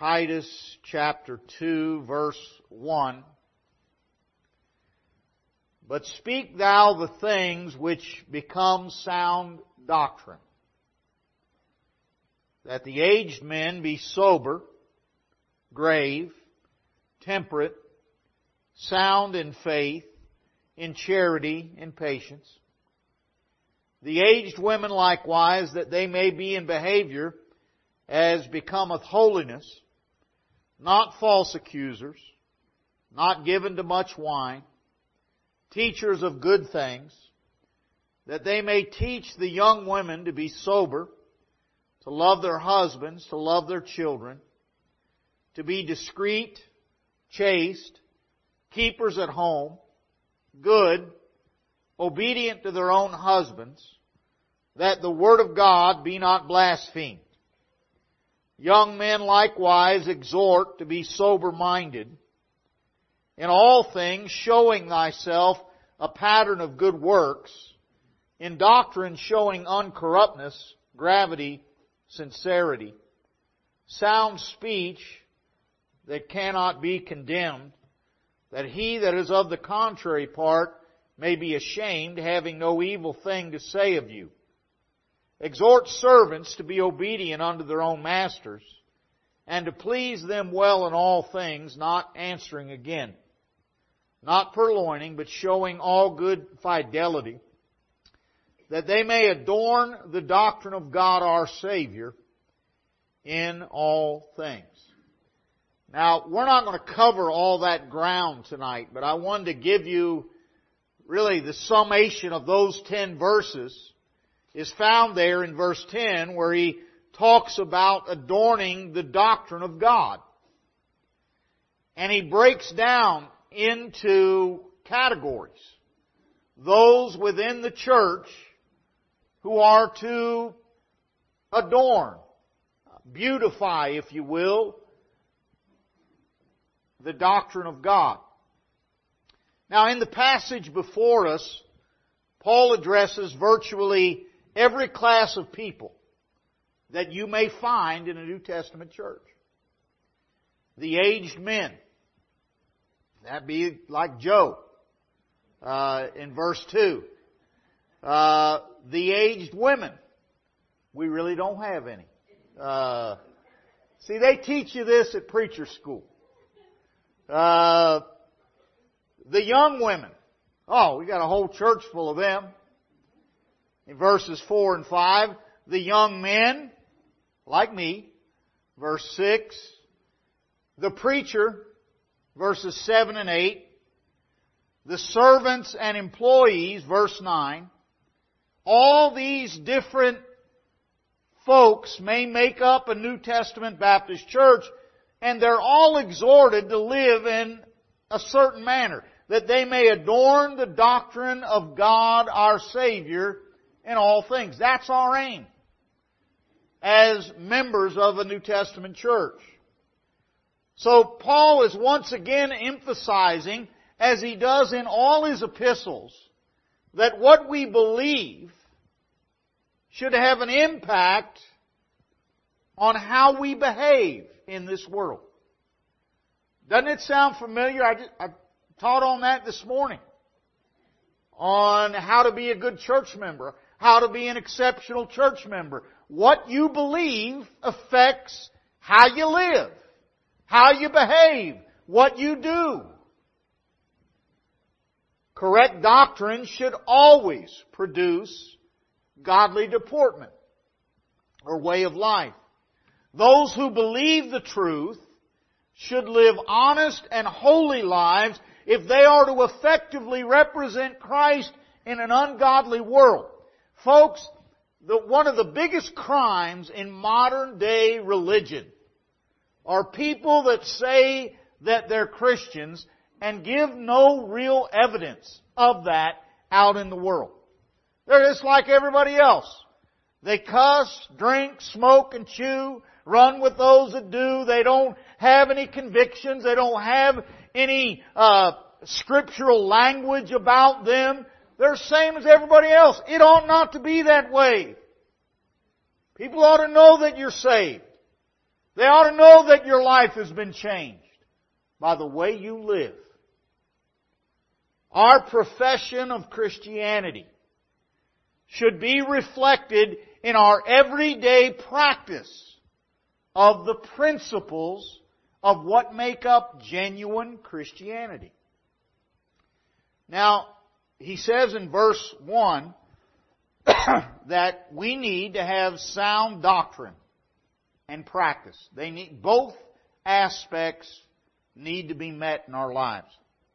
Titus chapter 2, verse 1. But speak thou the things which become sound doctrine, that the aged men be sober, grave, temperate, sound in faith, in charity, in patience. The aged women likewise, that they may be in behavior as becometh holiness, not false accusers, not given to much wine, teachers of good things, that they may teach the young women to be sober, to love their husbands, to love their children, to be discreet, chaste, keepers at home, good, obedient to their own husbands, that the word of God be not blasphemed. Young men likewise exhort to be sober-minded, in all things showing thyself a pattern of good works, in doctrine showing uncorruptness, gravity, sincerity, sound speech that cannot be condemned, that he that is of the contrary part may be ashamed, having no evil thing to say of you. Exhort servants to be obedient unto their own masters, and to please them well in all things, not answering again, not purloining, but showing all good fidelity, that they may adorn the doctrine of God our Savior in all things. Now, we're not going to cover all that ground tonight, but I wanted to give you really the summation of those 10 verses is found there in verse 10, where he talks about adorning the doctrine of God. And he breaks down into categories those within the church who are to adorn, beautify, if you will, the doctrine of God. Now, in the passage before us, Paul addresses virtually every class of people that you may find in a New Testament church. The aged men. That'd be like Joe in verse 2. The aged women. We really don't have any. See, they teach you this at preacher school. The young women. Oh, we got a whole church full of them. In verses 4 and 5. The young men, like me. Verse 6. The preacher, verses 7 and 8. The servants and employees, verse 9. All these different folks may make up a New Testament Baptist church, and they're all exhorted to live in a certain manner, that they may adorn the doctrine of God our Savior in all things. That's our aim as members of a New Testament church. So Paul is once again emphasizing, as he does in all his epistles, that what we believe should have an impact on how we behave in this world. Doesn't it sound familiar? I taught on that this morning. On how to be a good church member. How to be an exceptional church member. What you believe affects how you live. How you behave. What you do. Correct doctrine should always produce godly deportment or way of life. Those who believe the truth should live honest and holy lives if they are to effectively represent Christ in an ungodly world. Folks, one of the biggest crimes in modern day religion are people that say that they're Christians and give no real evidence of that out in the world. They're just like everybody else. They cuss, drink, smoke, and chew, run with those that do. They don't have any convictions. They don't have any scriptural language about them. They're the same as everybody else. It ought not to be that way. People ought to know that you're saved. They ought to know that your life has been changed by the way you live. Our profession of Christianity should be reflected in our everyday practice of the principles of what make up genuine Christianity. Now, he says in verse 1 that we need to have sound doctrine and practice. Both aspects need to be met in our lives.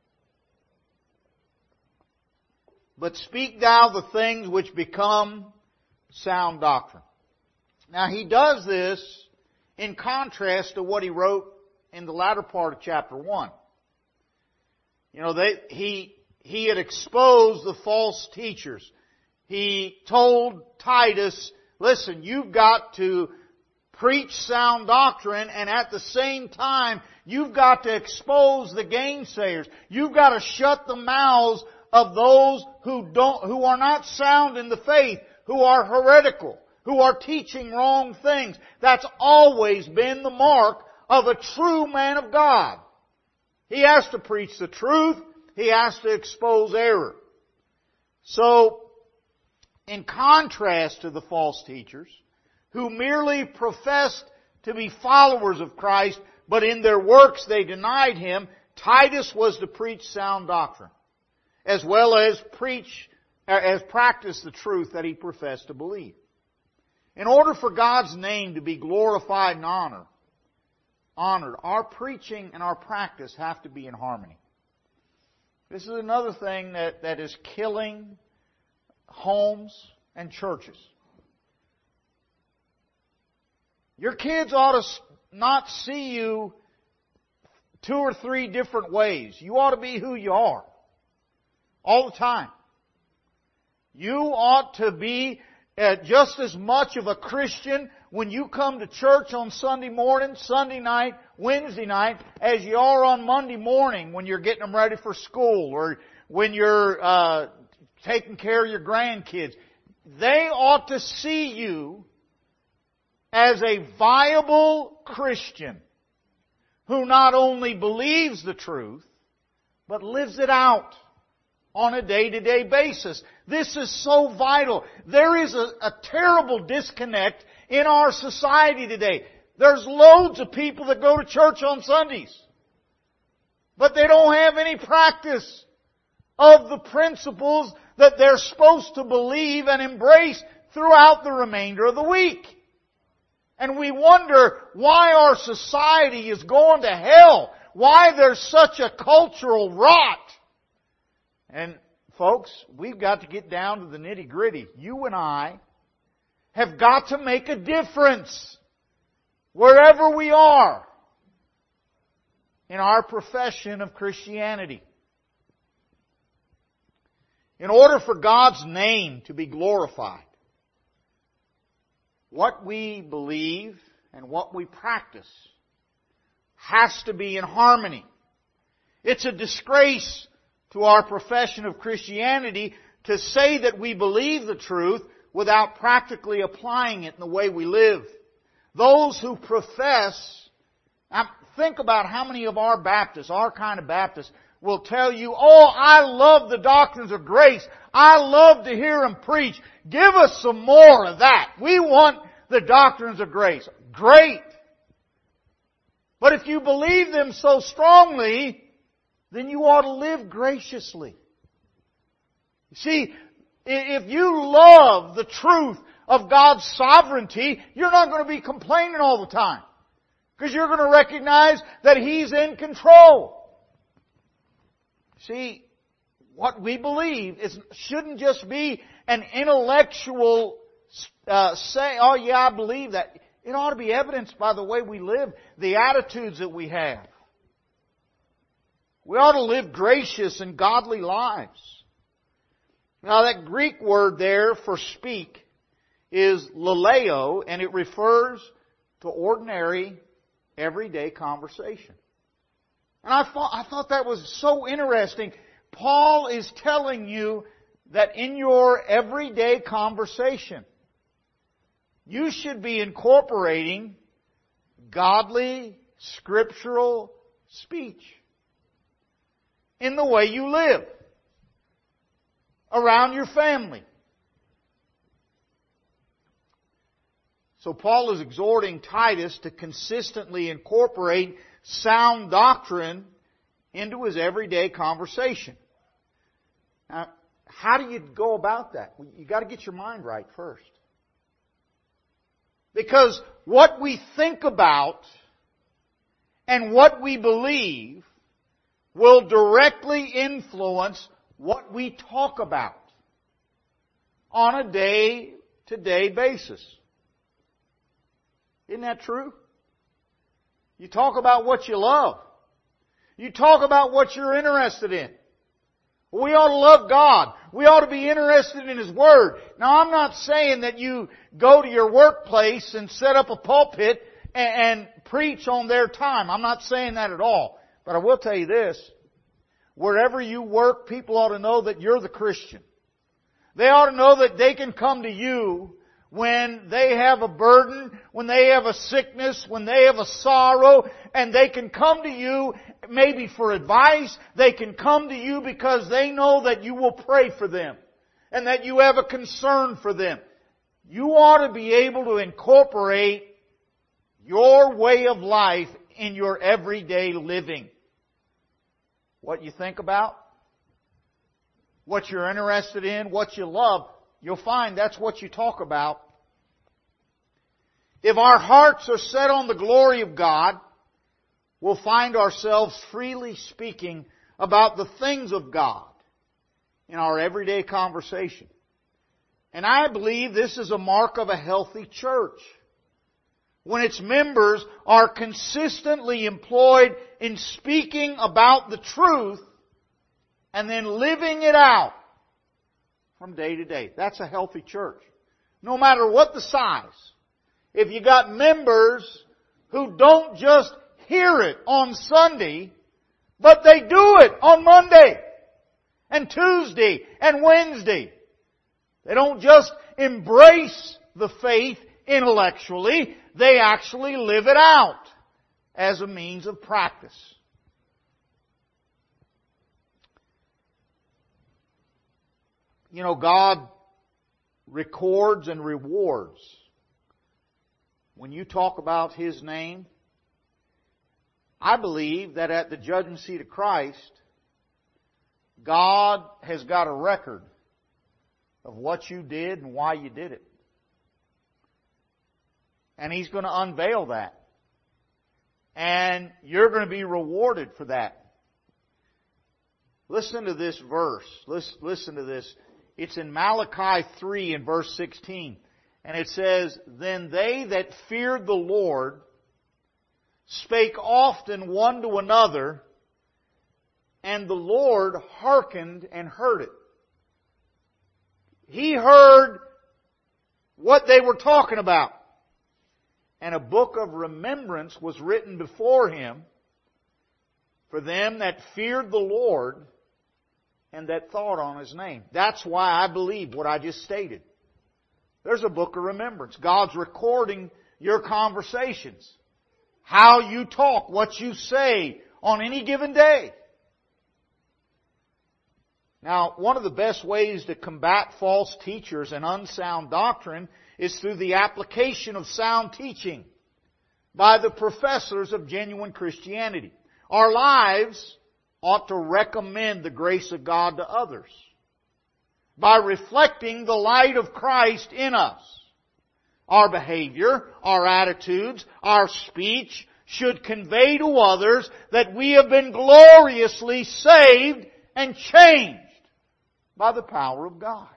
But speak thou the things which become sound doctrine. Now he does this in contrast to what he wrote in the latter part of chapter 1. You know, he had exposed the false teachers. He told Titus, listen, you've got to preach sound doctrine, and at the same time, you've got to expose the gainsayers. You've got to shut the mouths of those who are not sound in the faith, who are heretical, who are teaching wrong things. That's always been the mark of a true man of God. He has to preach the truth. He has to expose error. So, in contrast to the false teachers, who merely professed to be followers of Christ, but in their works they denied Him, Titus was to preach sound doctrine, as well as practice the truth that he professed to believe. In order for God's name to be glorified and honored, our preaching and our practice have to be in harmony. This is another thing that is killing homes and churches. Your kids ought to not see you 2 or 3 different ways. You ought to be who you are. All the time. You ought to be just as much of a Christian when you come to church on Sunday morning, Sunday night, Wednesday night, as you are on Monday morning when you're getting them ready for school or when you're taking care of your grandkids. They ought to see you as a viable Christian who not only believes the truth, but lives it out on a day-to-day basis. This is so vital. There is a terrible disconnect in our society today. There's loads of people that go to church on Sundays, but they don't have any practice of the principles that they're supposed to believe and embrace throughout the remainder of the week. And we wonder why our society is going to hell, why there's such a cultural rot. And folks, we've got to get down to the nitty-gritty. You and I have got to make a difference wherever we are in our profession of Christianity. In order for God's name to be glorified, what we believe and what we practice has to be in harmony. It's a disgrace to our profession of Christianity to say that we believe the truth without practically applying it in the way we live. Those who profess, think about how many of our Baptists, our kind of Baptists, will tell you, oh, I love the doctrines of grace. I love to hear them preach. Give us some more of that. We want the doctrines of grace. Great. But if you believe them so strongly, then you ought to live graciously. You see, if you love the truth of God's sovereignty, you're not going to be complaining all the time. Because you're going to recognize that He's in control. See, what we believe shouldn't just be an intellectual say, oh yeah, I believe that. It ought to be evidenced by the way we live, the attitudes that we have. We ought to live gracious and godly lives. Now that Greek word there for speak is laleo, and it refers to ordinary, everyday conversation. And I thought that was so interesting. Paul is telling you that in your everyday conversation, you should be incorporating godly, scriptural speech. In the way you live. Around your family. So Paul is exhorting Titus to consistently incorporate sound doctrine into his everyday conversation. Now, how do you go about that? You got to get your mind right first. Because what we think about and what we believe will directly influence what we talk about on a day-to-day basis. Isn't that true? You talk about what you love. You talk about what you're interested in. We ought to love God. We ought to be interested in His Word. Now, I'm not saying that you go to your workplace and set up a pulpit and preach on their time. I'm not saying that at all. But I will tell you this. Wherever you work, people ought to know that you're the Christian. They ought to know that they can come to you when they have a burden, when they have a sickness, when they have a sorrow, and they can come to you maybe for advice. They can come to you because they know that you will pray for them and that you have a concern for them. You ought to be able to incorporate your way of life in your everyday living. What you think about, what you're interested in, what you love, you'll find that's what you talk about. If our hearts are set on the glory of God, we'll find ourselves freely speaking about the things of God in our everyday conversation. And I believe this is a mark of a healthy church. When its members are consistently employed in speaking about the truth and then living it out from day to day. That's a healthy church. No matter what the size. If you got members who don't just hear it on Sunday, but they do it on Monday and Tuesday and Wednesday. They don't just embrace the faith intellectually, they actually live it out as a means of practice. You know, God records and rewards. When you talk about His name, I believe that at the judgment seat of Christ, God has got a record of what you did and why you did it. And He's going to unveil that. And you're going to be rewarded for that. Listen to this verse. Listen to this. It's in Malachi 3 and verse 16. And it says, "Then they that feared the Lord spake often one to another, and the Lord hearkened and heard it." He heard what they were talking about. And a book of remembrance was written before Him for them that feared the Lord and that thought on His name. That's why I believe what I just stated. There's a book of remembrance. God's recording your conversations. How you talk, what you say on any given day. Now, one of the best ways to combat false teachers and unsound doctrine is through the application of sound teaching by the professors of genuine Christianity. Our lives ought to recommend the grace of God to others by reflecting the light of Christ in us. Our behavior, our attitudes, our speech should convey to others that we have been gloriously saved and changed by the power of God.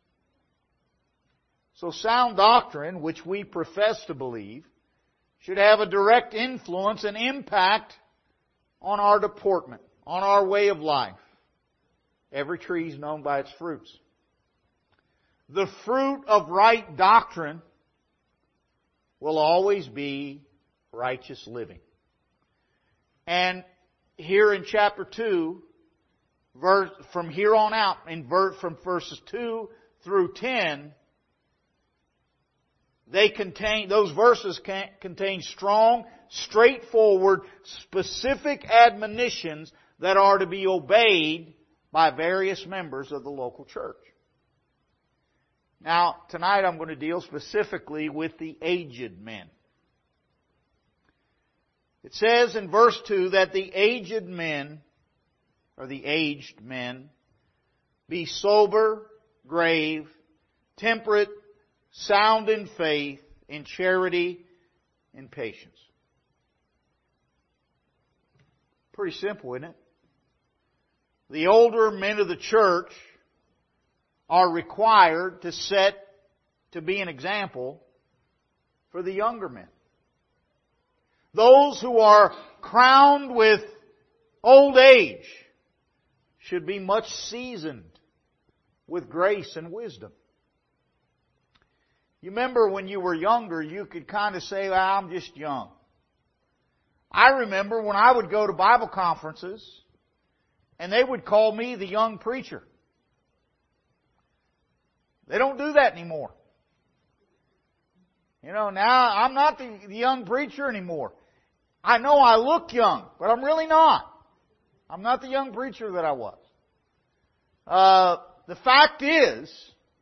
So sound doctrine, which we profess to believe, should have a direct influence and impact on our deportment, on our way of life. Every tree is known by its fruits. The fruit of right doctrine will always be righteous living. And here in chapter 2, from here on out, from verses 2 through 10, those verses contain strong, straightforward, specific admonitions that are to be obeyed by various members of the local church. Now, tonight I'm going to deal specifically with the aged men. It says in verse 2 that the aged men, be sober, grave, temperate, sound in faith, in charity, in patience. Pretty simple, isn't it? The older men of the church are required to be an example for the younger men. Those who are crowned with old age should be much seasoned with grace and wisdom. You remember when you were younger, you could kind of say, well, I'm just young. I remember when I would go to Bible conferences and they would call me the young preacher. They don't do that anymore. Now I'm not the young preacher anymore. I know I look young, but I'm really not. I'm not the young preacher that I was. The fact is,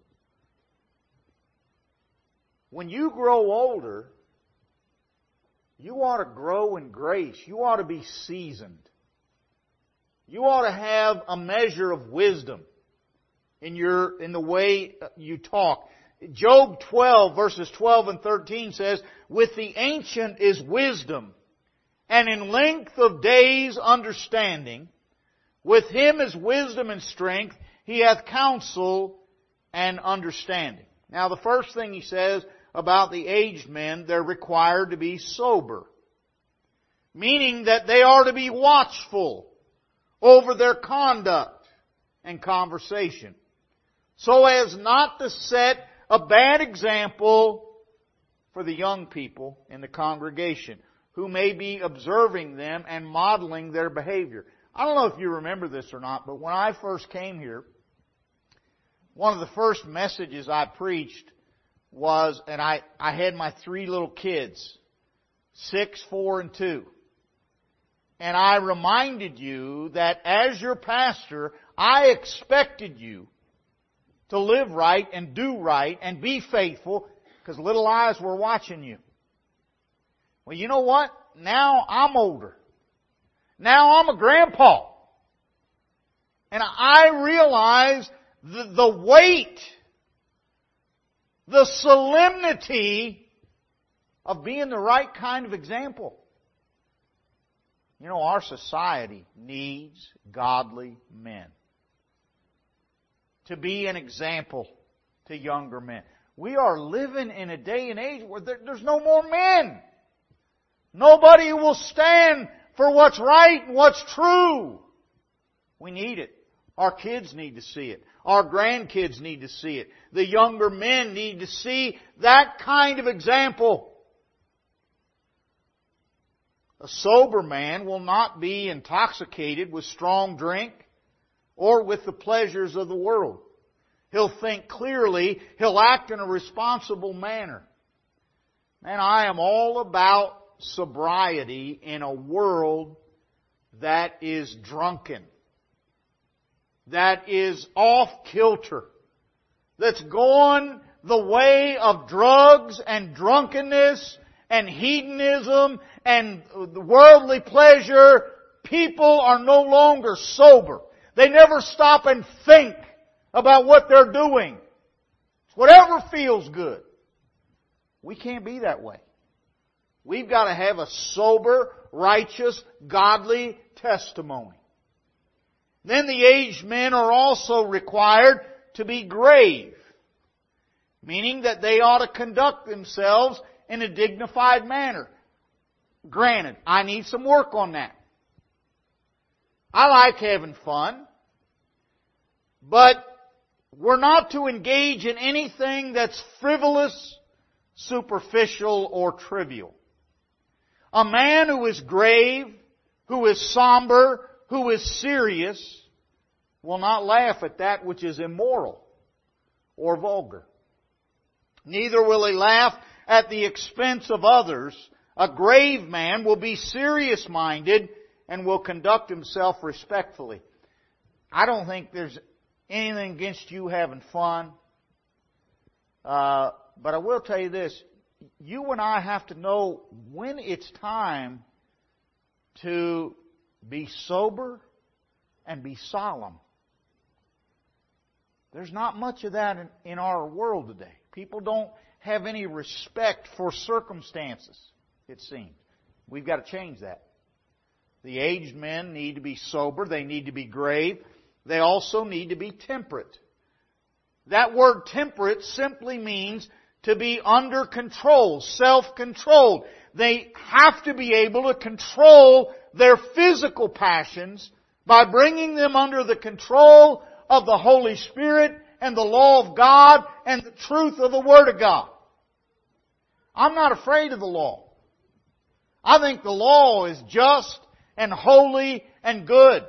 when you grow older, you ought to grow in grace. You ought to be seasoned. You ought to have a measure of wisdom in the way you talk. Job 12 verses 12 and 13 says, with the ancient is wisdom, and in length of days understanding. With him is wisdom and strength. He hath counsel and understanding. Now the first thing he says about the aged men, they're required to be sober. Meaning that they are to be watchful over their conduct and conversation, so as not to set a bad example for the young people in the congregation who may be observing them and modeling their behavior. I don't know if you remember this or not, but when I first came here, one of the first messages I preached was, and I had my 3 little kids, 6, 4, and 2. And I reminded you that as your pastor, I expected you to live right and do right and be faithful because little eyes were watching you. Well, you know what? Now I'm older. Now I'm a grandpa. And I realize the weight, the solemnity of being the right kind of example. Our society needs godly men to be an example to younger men. We are living in a day and age where there's no more men. Nobody who will stand for what's right and what's true. We need it. Our kids need to see it. Our grandkids need to see it. The younger men need to see that kind of example. A sober man will not be intoxicated with strong drink or with the pleasures of the world. He'll think clearly. He'll act in a responsible manner. Man, I am all about sobriety in a world that is drunken, that is off kilter, that's going the way of drugs and drunkenness and hedonism and worldly pleasure. People are no longer sober. They never stop and think about what they're doing. It's whatever feels good. We can't be that way. We've got to have a sober, righteous, godly testimony. Then the aged men are also required to be grave, meaning that they ought to conduct themselves in a dignified manner. Granted, I need some work on that. I like having fun, but we're not to engage in anything that's frivolous, superficial, or trivial. A man who is grave, who is somber, who is serious, will not laugh at that which is immoral or vulgar. Neither will he laugh at the expense of others. A grave man will be serious-minded and will conduct himself respectfully. I don't think there's anything against you having fun. But I will tell you this. You and I have to know when it's time to be sober and be solemn. There's not much of that in our world today. People don't have any respect for circumstances, it seems. We've got to change that. The aged men need to be sober. They need to be grave. They also need to be temperate. That word temperate simply means to be under control, self-controlled. They have to be able to control their physical passions by bringing them under the control of the Holy Spirit and the law of God and the truth of the Word of God. I'm not afraid of the law. I think the law is just and holy and good.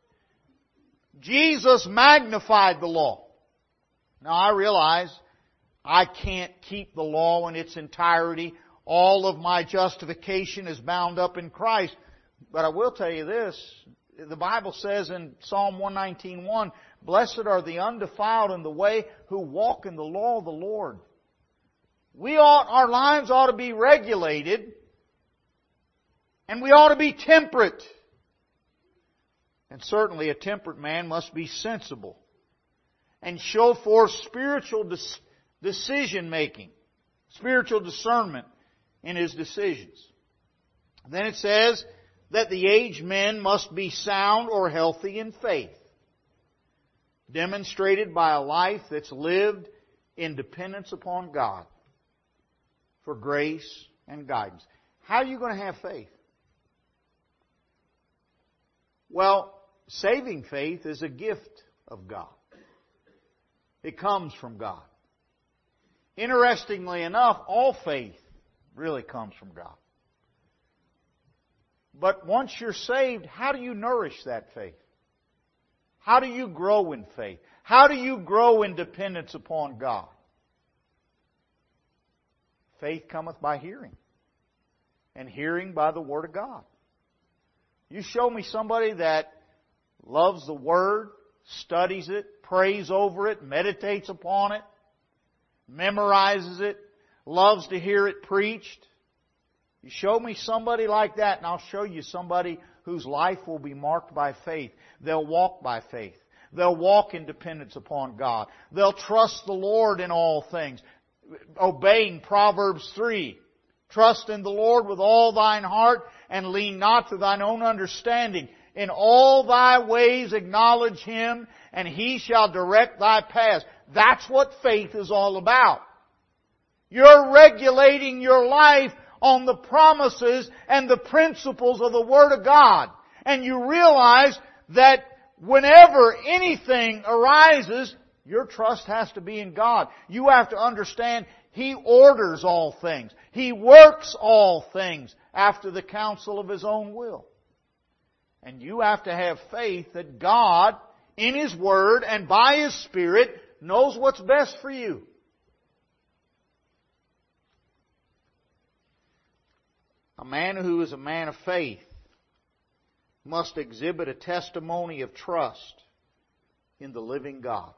Jesus magnified the law. Now I realize I can't keep the law in its entirety. All of my justification is bound up in Christ. But I will tell you this. The Bible says in Psalm 119:1, "Blessed are the undefiled in the way who walk in the law of the Lord." Our lives ought to be regulated, and we ought to be temperate. And certainly a temperate man must be sensible and show forth spiritual decision-making, spiritual discernment in his decisions. Then it says that the aged men must be sound or healthy in faith, demonstrated by a life that's lived in dependence upon God for grace and guidance. How are you going to have faith? Well, saving faith is a gift of God. It comes from God. Interestingly enough, all faith really comes from God. But once you're saved, how do you nourish that faith? How do you grow in faith? How do you grow in dependence upon God? Faith cometh by hearing, and hearing by the Word of God. You show me somebody that loves the Word, studies it, prays over it, meditates upon it, memorizes it, loves to hear it preached. You show me somebody like that, and I'll show you somebody whose life will be marked by faith. They'll walk by faith. They'll walk in dependence upon God. They'll trust the Lord in all things, obeying Proverbs 3. Trust in the Lord with all thine heart, and lean not to thine own understanding. In all thy ways acknowledge Him, and He shall direct thy paths. That's what faith is all about. You're regulating your life on the promises and the principles of the Word of God. And you realize that whenever anything arises, your trust has to be in God. You have to understand He orders all things. He works all things after the counsel of His own will. And you have to have faith that God, in His Word and by His Spirit, knows what's best for you. A man who is a man of faith must exhibit a testimony of trust in the living God.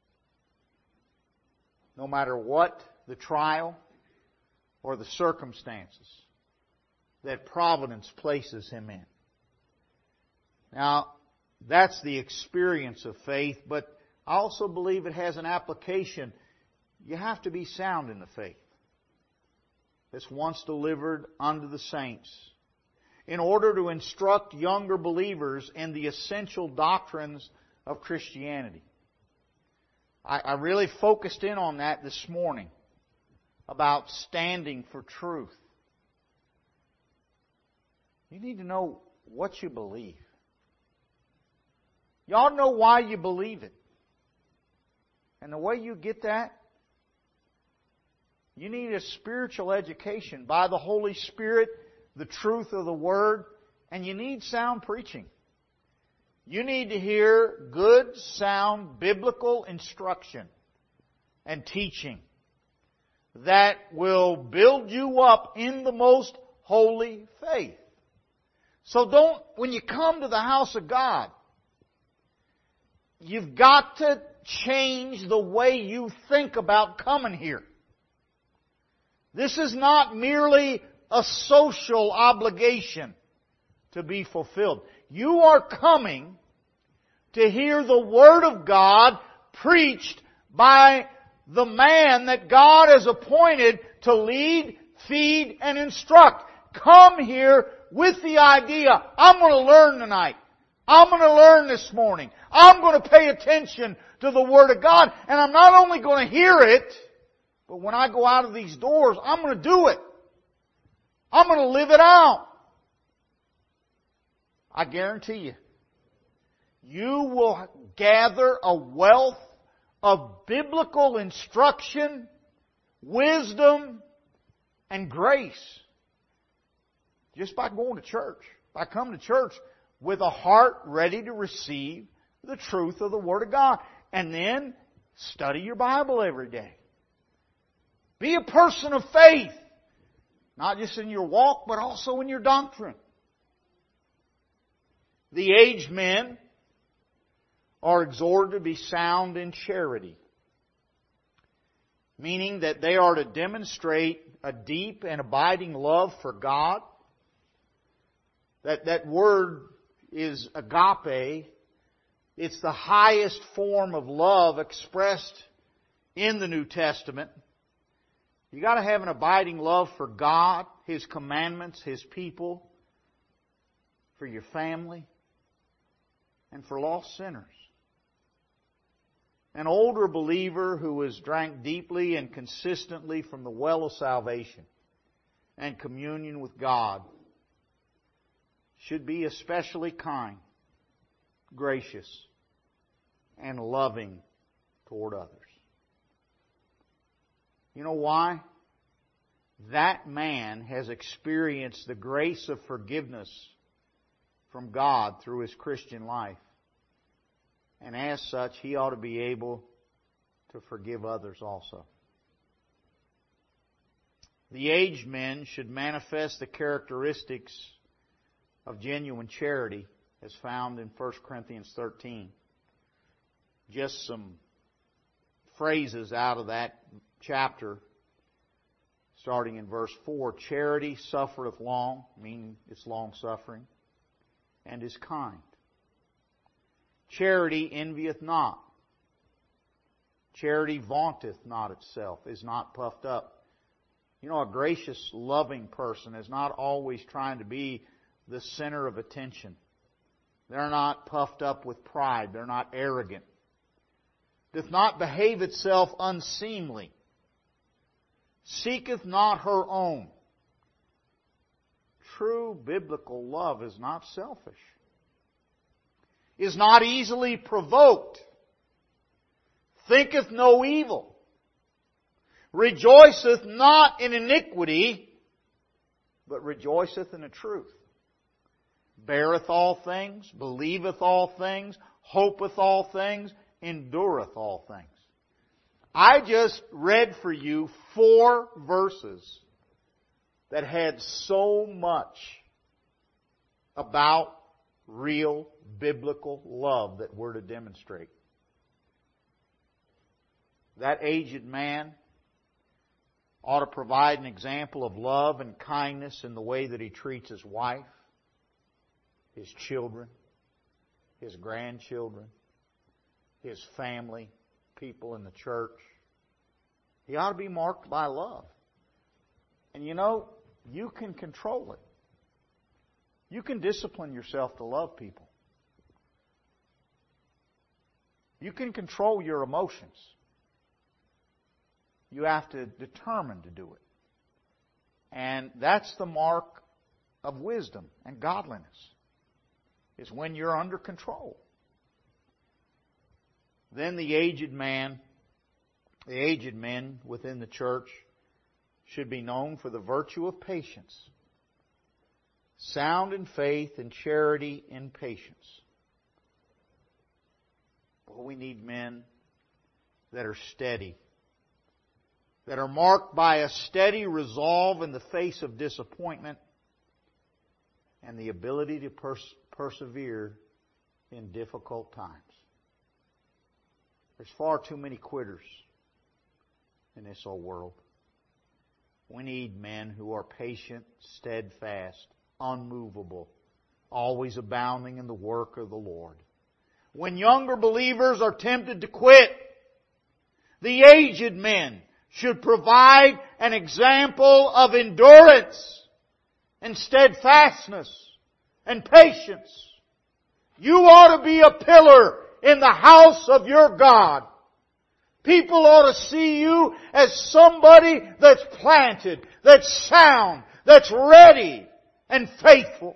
No matter what the trial or the circumstances that providence places him in. Now, that's the experience of faith, but I also believe it has an application. You have to be sound in the faith that's once delivered unto the saints, in order to instruct younger believers in the essential doctrines of Christianity. I really focused in on that this morning, about standing for truth. You need to know what you believe. You ought to know why you believe it. And the way you get that, you need a spiritual education by the Holy Spirit, the truth of the Word, and you need sound preaching. You need to hear good, sound, biblical instruction and teaching. that will build you up in the most holy faith. So when you come to the house of God, you've got to change the way you think about coming here. This is not merely a social obligation to be fulfilled. You are coming to hear the Word of God preached by the man that God has appointed to lead, feed, and instruct. Come here with the idea, I'm going to learn tonight. I'm going to learn this morning. I'm going to pay attention to the Word of God. And I'm not only going to hear it, but when I go out of these doors, I'm going to do it. I'm going to live it out. I guarantee you, you will gather a wealth of biblical instruction, wisdom, and grace just by going to church, by coming to church with a heart ready to receive the truth of the Word of God. And then study your Bible every day. Be a person of faith, not just in your walk, but also in your doctrine. The aged men are exhorted to be sound in charity, meaning that they are to demonstrate a deep and abiding love for God. That word is agape. It's the highest form of love expressed in the New Testament. You got to have an abiding love for God, His commandments, His people, for your family, and for lost sinners. An older believer who has drank deeply and consistently from the well of salvation and communion with God should be especially kind, gracious, and loving toward others. You know why? That man has experienced the grace of forgiveness from God through his Christian life. And as such, he ought to be able to forgive others also. The aged men should manifest the characteristics of genuine charity as found in 1 Corinthians 13. Just some phrases out of that chapter, starting in verse 4. Charity suffereth long, meaning it's long-suffering, and is kind. Charity envieth not. Charity vaunteth not itself, is not puffed up. You know, a gracious, loving person is not always trying to be the center of attention. They're not puffed up with pride. They're not arrogant. Doth not behave itself unseemly. Seeketh not her own. True biblical love is not selfish. Is not easily provoked. Thinketh no evil. Rejoiceth not in iniquity, but rejoiceth in the truth. Beareth all things, believeth all things, hopeth all things, endureth all things. I just read for you 4 verses that had so much about real biblical love that we're to demonstrate. That aged man ought to provide an example of love and kindness in the way that he treats his wife, his children, his grandchildren, his family, people in the church. He ought to be marked by love. And you know, you can control it. You can discipline yourself to love people. You can control your emotions. You have to determine to do it. And that's the mark of wisdom and godliness, is when you're under control. Then the aged men within the church should be known for the virtue of patience, sound in faith and charity in patience. But we need men that are steady, that are marked by a steady resolve in the face of disappointment and the ability to persevere in difficult times. There's far too many quitters in this old world. We need men who are patient, steadfast, unmovable, always abounding in the work of the Lord. When younger believers are tempted to quit, the aged men should provide an example of endurance and steadfastness and patience. You ought to be a pillar in the house of your God. People ought to see you as somebody that's planted, that's sound, that's ready and faithful.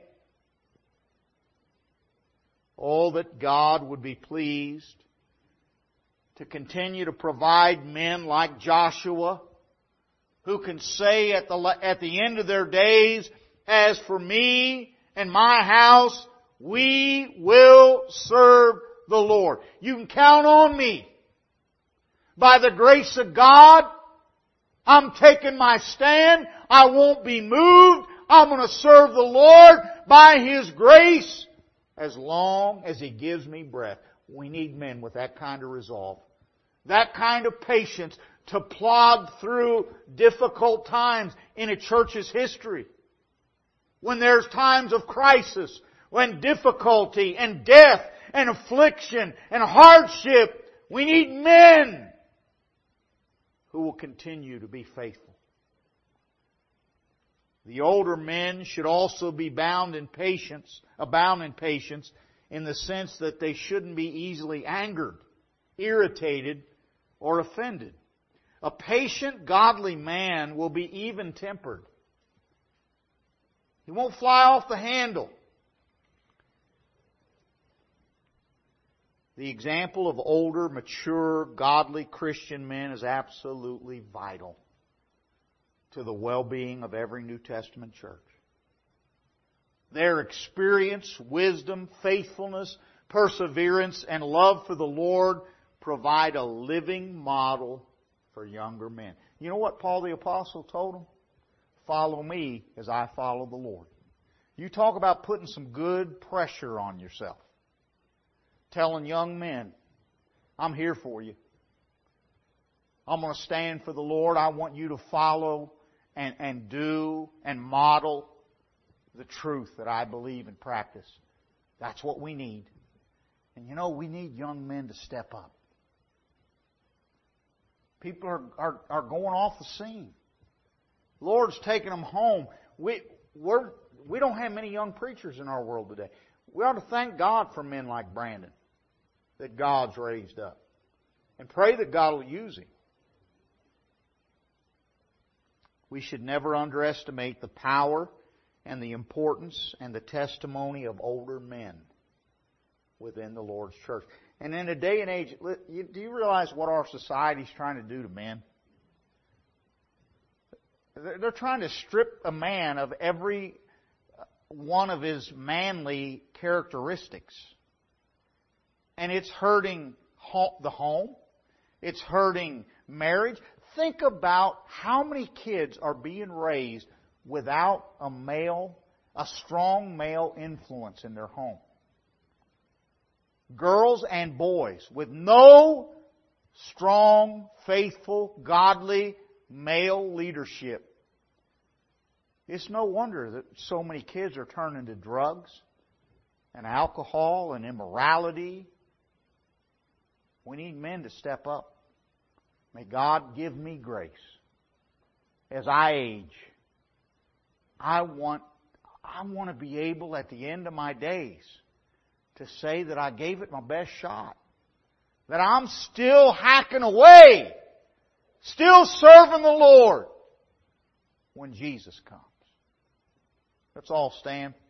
Oh, that God would be pleased to continue to provide men like Joshua, who can say at the end of their days, "As for me and my house, we will serve the Lord." You can count on me. By the grace of God, I'm taking my stand. I won't be moved. I'm going to serve the Lord by His grace as long as He gives me breath. We need men with that kind of resolve. That kind of patience to plod through difficult times in a church's history. When there's times of crisis, when difficulty and death and affliction and hardship, we need men who will continue to be faithful. The older men should also be abound in patience in the sense that they shouldn't be easily angered, irritated, or offended. A patient, godly man will be even-tempered. He won't fly off the handle. The example of older, mature, godly Christian men is absolutely vital to the well-being of every New Testament church. Their experience, wisdom, faithfulness, perseverance, and love for the Lord provide a living model for younger men. You know what Paul the Apostle told them? Follow me as I follow the Lord. You talk about putting some good pressure on yourself. Telling young men, I'm here for you. I'm going to stand for the Lord. I want you to follow and do and model the truth that I believe and practice. That's what we need. And you know, we need young men to step up. People are going off the scene. The Lord's taking them home. We don't have many young preachers in our world today. We ought to thank God for men like Brandon that God's raised up. And pray that God will use him. We should never underestimate the power and the importance and the testimony of older men within the Lord's church. And in a day and age, do you realize what our society's trying to do to men? They're trying to strip a man of every one of his manly characteristics. And it's hurting the home. It's hurting marriage. Think about how many kids are being raised without a strong male influence in their home. Girls and boys with no strong, faithful, godly male leadership. It's no wonder that so many kids are turning to drugs and alcohol and immorality. We need men to step up. May God give me grace as I age. I want to be able at the end of my days to say that I gave it my best shot. That I'm still hacking away. Still serving the Lord when Jesus comes. Let's all stand.